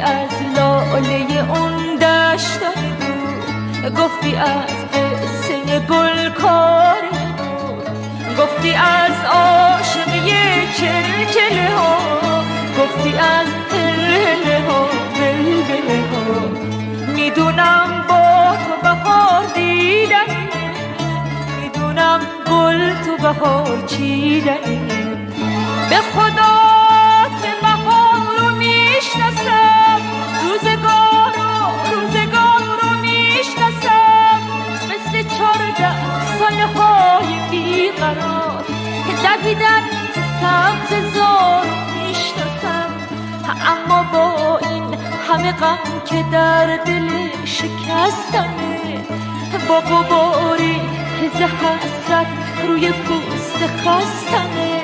از لاله اون دشتای دور، گفتی از قصه گلکار دور، گفتی از عاشقی چلچله ها، گفتی از هلهله ها بلبله ها. میدونم با تو بهار دیدنی، میدونم گل تو بهار چیدنی. به خدا که بهار رو میشناسم، روزگار رو میشناسم، مثل 14 سالهای بیقرار که دویدن سبز زار رو میشناسم. اما با این همه غم که در دل شکستمه، با غباری که ز حسرت روی پوست خستمه،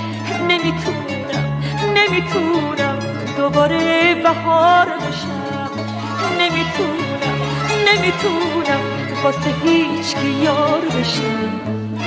نمیتونم دوباره بهار بشم، نمیتونم واسه هیچ کی یار بشم.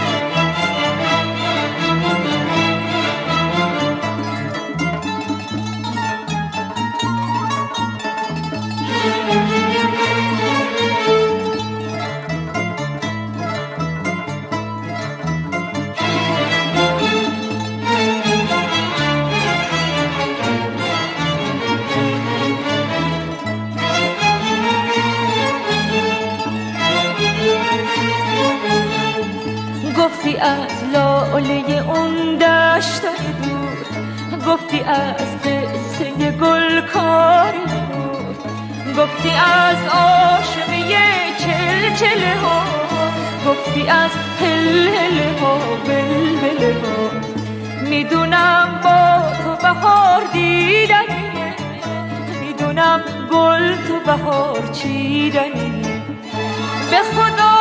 گفتی از لاله اون دشتای دور، گفتی از قصه گلکار دور، گفتی از عاشقی چلچله ها، گفتی از هلهله ها بلبله ها. میدونم با تو بهار دیدنیه، میدونم گل تو بهار چیدنیه. به خدا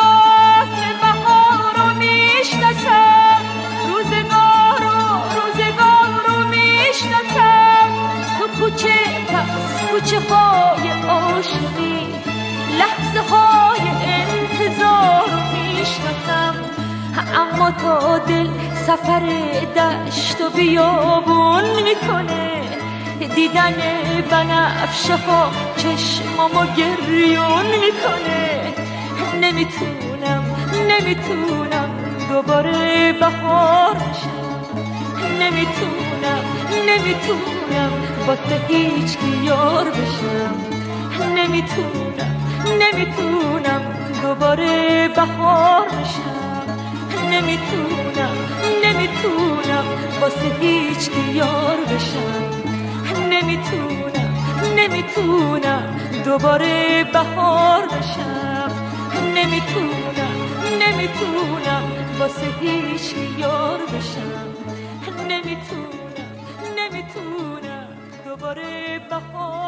میشناسم، روزگار رو میشناسم، تو کوچه های عاشقی، لحظه های انتظار رو میشناسم. اما تا دل سفر دشت و بیابون میکنه، دیدن بنفشه ها چشمامو گریون میکنه. نمیتونم دوباره بهار بشم، نمیتونم واسه هیچ کی یار بشم، نمیتونم دوباره بهار بشم، نمیتونم واسه هیچ کی یار بشم، نمیتونم دوباره بهار بشم، نمیتونم واسه هیچ یار بشم، نمیتونم دوباره بهار